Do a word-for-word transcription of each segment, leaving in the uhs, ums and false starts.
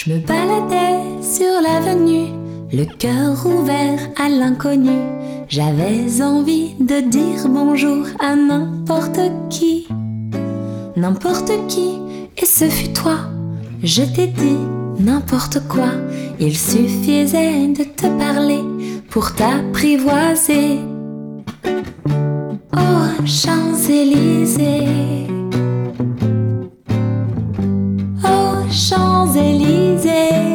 Je me baladais sur l'avenue, le cœur ouvert à l'inconnu. J'avais envie de dire bonjour à n'importe qui, n'importe qui, et ce fut toi. Je t'ai dit n'importe quoi, il suffisait de te parler pour t'apprivoiser. Oh, Champs-Élysées, oh, Champs-Élysées,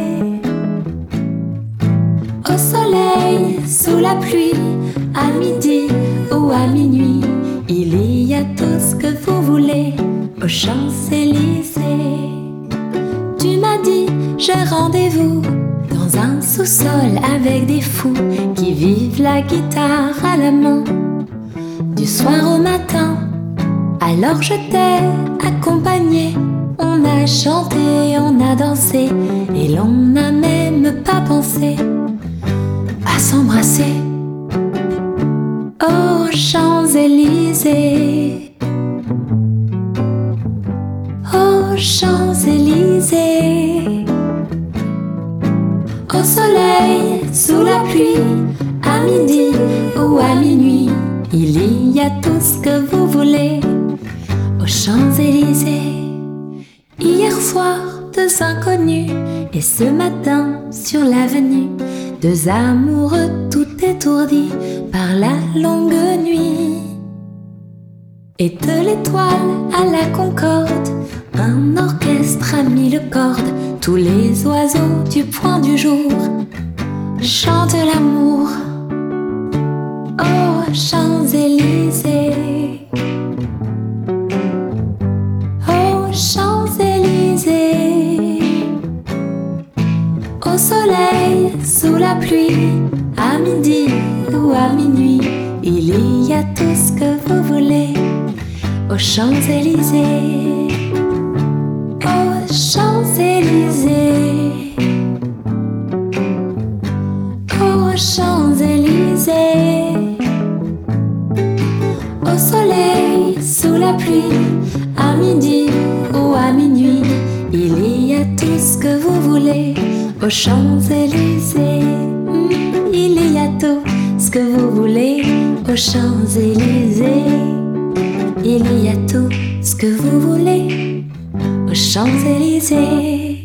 au soleil, sous la pluie, à midi ou à minuit, il y a tout ce que vous voulez aux Champs-Élysées. Tu m'as dit, j'ai rendez-vous dans un sous-sol avec des fous qui vivent la guitare à la main du soir au matin. Alors je t'ai accompagné, on a chanté, on a dansé, et l'on n'a même pas pensé à s'embrasser. Oh, Champs-Élysées, oh, Champs-Élysées, au soleil, sous la pluie, à midi ou à minuit, il y a tout ce que vous voulez aux Champs-Élysées. Hier soir, deux inconnus, et ce matin, sur l'avenue, deux amoureux tout étourdis par la longue nuit. Et de l'étoile à la concorde, un orchestre a mis le corde. Tous les oiseaux du point du jour chantent l'amour. Oh, Champs-Élysées, oh, Champs-Élysées, au soleil, sous la pluie, à midi ou à minuit, il y a tout ce que vous voulez aux Champs-Élysées. Oh, Champs-Élysées, oh, Champs-Élysées, au soleil, sous la pluie, à midi ou à minuit, il y a tout ce que vous voulez aux Champs-Élysées. Mmh, il y a tout ce que vous voulez aux Champs-Élysées. Il y a tout ce que vous voulez aux Champs-Élysées.